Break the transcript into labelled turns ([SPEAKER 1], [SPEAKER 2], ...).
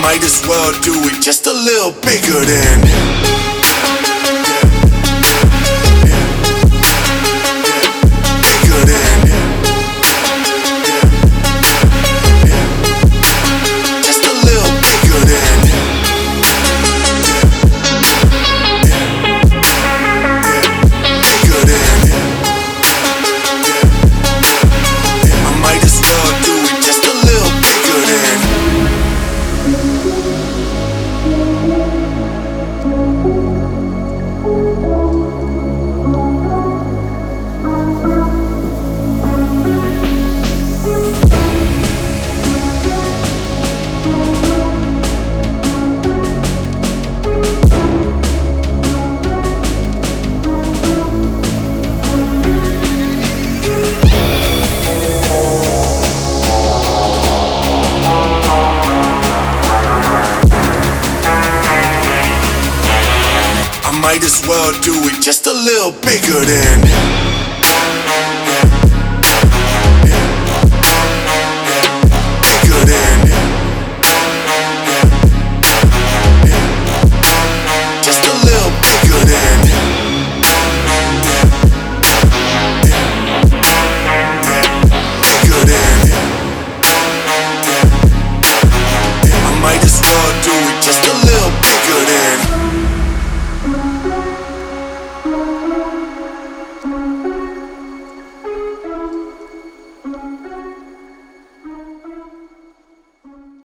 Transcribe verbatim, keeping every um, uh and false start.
[SPEAKER 1] might as well do it just a little bigger than. Bigger than. Just a little bigger than. Bigger than. I might as well do it just a little bigger than. Might as well do it just a little bigger than.